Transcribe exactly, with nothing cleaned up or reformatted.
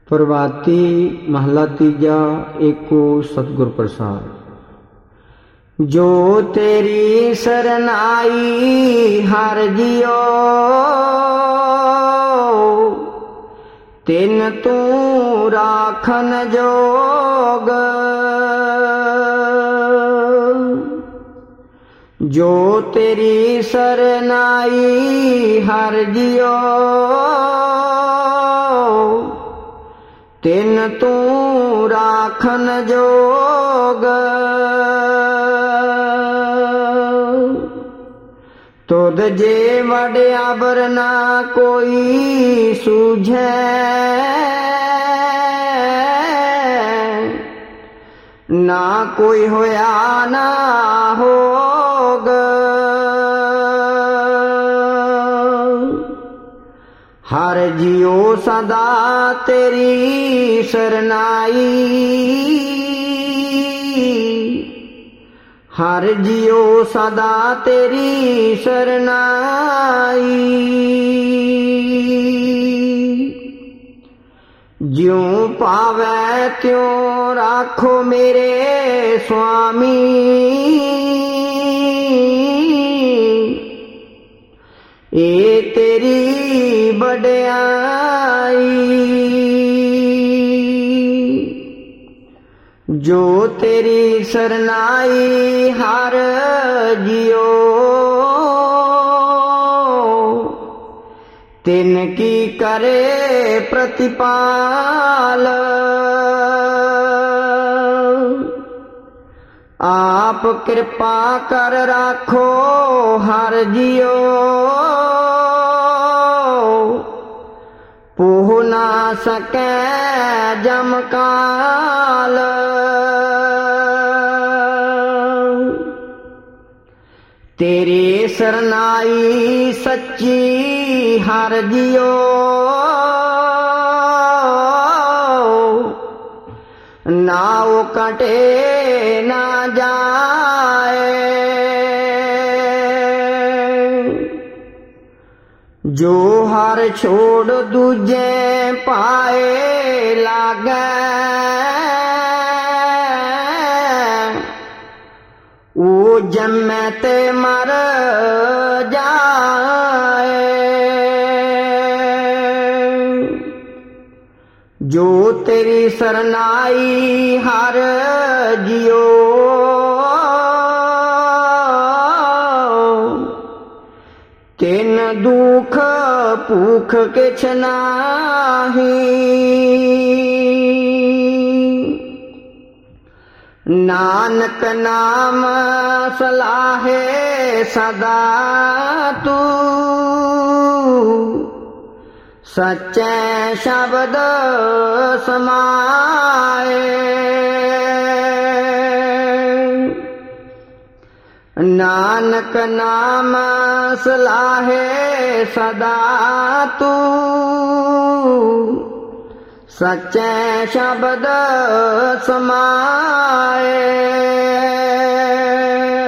प्रभाती महला तीजा। एको सतगुर प्रसाद। जो तेरी शरण आई हर जियो, तिन तू राखन जोग। जो तेरी शरण आई हर जियो, तिन तू राखन जोग। तुद जे वड्या बरना कोई सूझे, ना कोई होया ना होग। हर जियो सदा तेरी शरणाई, हर जियो सदा तेरी शरणाई। ज्यों पावै त्यों राखो मेरे स्वामी, ए तेरी बड़याई। जो तेरी शरणाई हर जियो, तिन की करे प्रतिपाल। आप कृपा कर राखो हर जियो, पोह ना सकै जमकाल। तेरे शरणाई सच्ची हर जियो, ना वो कटे ना जाए। जो हर छोड़ दूजे पाए लागे, वो जन्मे ते मर जाए। जो तेरी शरणाई हर जियो, तिन दुख भूख किछ नाही। नानक नाम सलाहे सदा तू, सच्चे शब्द समाए। नानक नाम सलाहे सदा तू, सच्चे शब्द समाए।